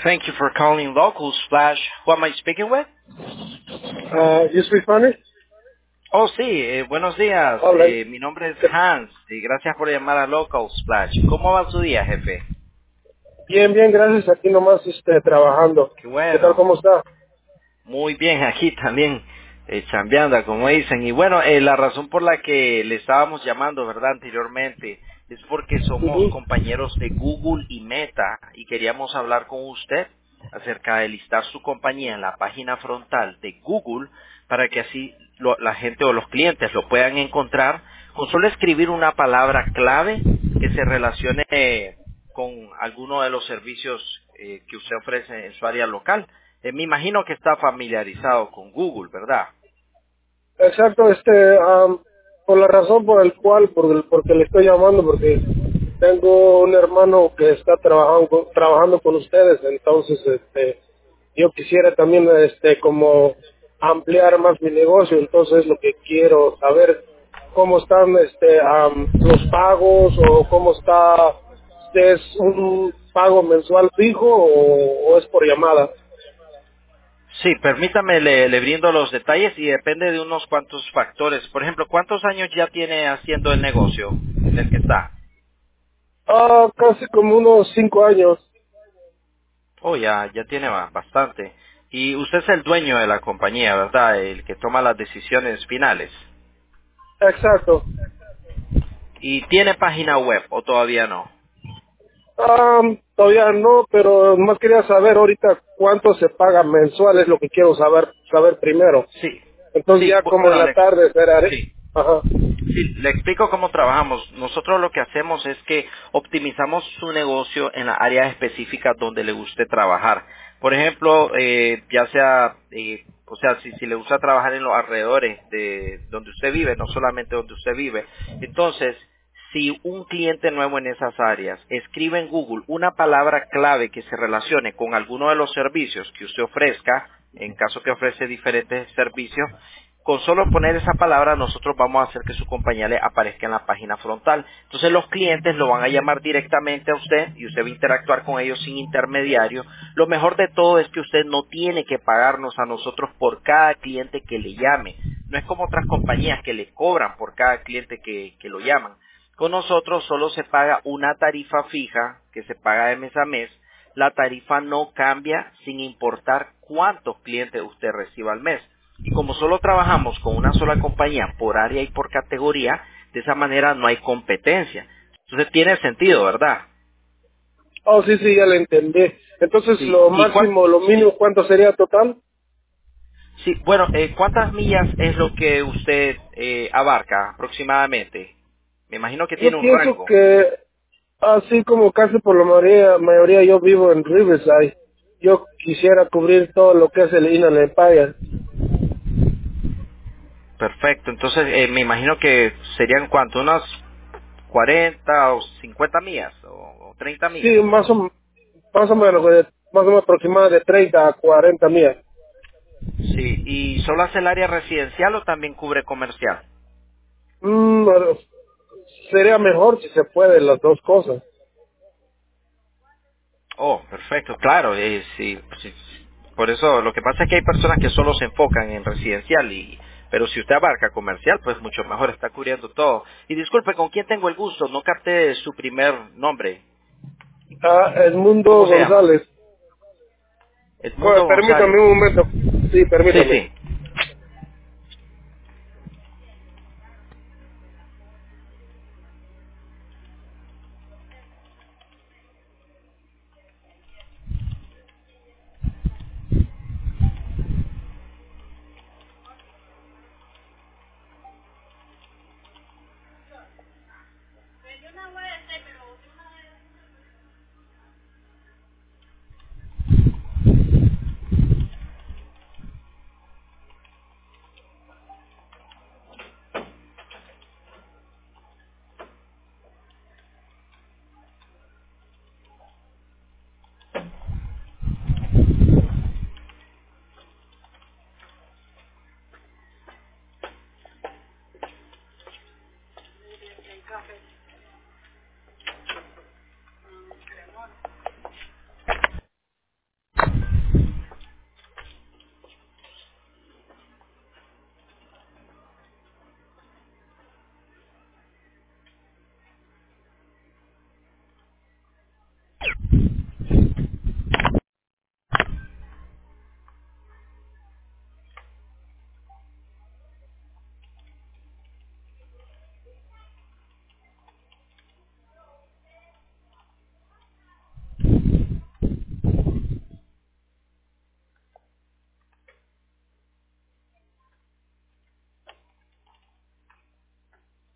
Thank you for calling Local Splash. Who am I speaking with? ¿You speak Spanish? Oh, sí, buenos días. Hola. Mi nombre es Hans y gracias por llamar a Local Splash. ¿Cómo va su día, jefe? Bien, bien, gracias. Aquí nomás trabajando. Qué ¿Qué tal, bueno. cómo está? Muy bien, aquí también chambeando, como dicen. Y bueno, la razón por la que le estábamos llamando, ¿verdad? Anteriormente, es porque somos Ujú. compañeros de Google y Meta y queríamos hablar con usted acerca de listar su compañía en la página frontal de Google para que así la gente o los clientes lo puedan encontrar con solo escribir una palabra clave que se relacione con alguno de los servicios que usted ofrece en su área local. Me imagino que está familiarizado con Google, ¿verdad? Exacto, por la razón por el cual, porque le estoy llamando, porque tengo un hermano que está trabajando con ustedes, entonces, yo quisiera también, como ampliar más mi negocio, entonces lo que quiero saber cómo están, los pagos o cómo está, ¿es un pago mensual fijo o es por llamada? Sí, permítame, le brindo los detalles y depende de unos cuantos factores. Por ejemplo, ¿cuántos años ya tiene haciendo el negocio en el que está? Casi como unos 5 años. Oh, ya tiene bastante. Y usted es el dueño de la compañía, ¿verdad? El que toma las decisiones finales. Exacto. ¿Y tiene página web o todavía no? Todavía no, pero más quería saber ahorita cuánto se paga mensual, es lo que quiero saber primero. Sí, Entonces sí, ya como en bueno, la tarde esperaré. sí. Ajá. Sí, le explico cómo trabajamos. Nosotros lo que hacemos es que optimizamos su negocio en la área específica donde le guste trabajar. Por ejemplo, ya sea, o sea, si le gusta trabajar en los alrededores de donde usted vive, no solamente donde usted vive, entonces, si un cliente nuevo en esas áreas escribe en Google una palabra clave que se relacione con alguno de los servicios que usted ofrezca, en caso que ofrece diferentes servicios, con solo poner esa palabra nosotros vamos a hacer que su compañía le aparezca en la página frontal. Entonces los clientes lo van a llamar directamente a usted y usted va a interactuar con ellos sin intermediario. Lo mejor de todo es que usted no tiene que pagarnos a nosotros por cada cliente que le llame. No es como otras compañías que le cobran por cada cliente que lo llaman. Con nosotros solo se paga una tarifa fija que se paga de mes a mes. La tarifa no cambia sin importar cuántos clientes usted reciba al mes. Y como solo trabajamos con una sola compañía por área y por categoría, de esa manera no hay competencia. Entonces tiene sentido, ¿verdad? Oh, sí, sí, ya le entendí. Entonces Sí. lo ¿Y máximo, lo mínimo, ¿cuánto sería total? sí, bueno, ¿cuántas millas es lo que usted abarca aproximadamente? Me imagino que Yo tiene un pienso rango. que así como casi por la mayoría yo vivo en Riverside. Yo quisiera cubrir todo lo que es el Inland Empire. Perfecto. Entonces me imagino que serían cuánto, unas 40 o 50 millas o 30 Sí, millas. más o menos, más o menos aproximadamente de 30 a 40 millas. Sí. ¿Y solo hace el área residencial o también cubre comercial? Bueno, sería mejor si se puede las dos cosas. Oh, perfecto, claro, sí, sí, por eso lo que pasa es que hay personas que solo se enfocan en residencial pero si usted abarca comercial, pues mucho mejor, está cubriendo todo. Y disculpe, ¿con quién tengo el gusto? No capté su primer nombre. Edmundo ¿Cómo se llama? González. Edmundo Bueno, González. permítame un momento. Sí, Sí, permítame. sí.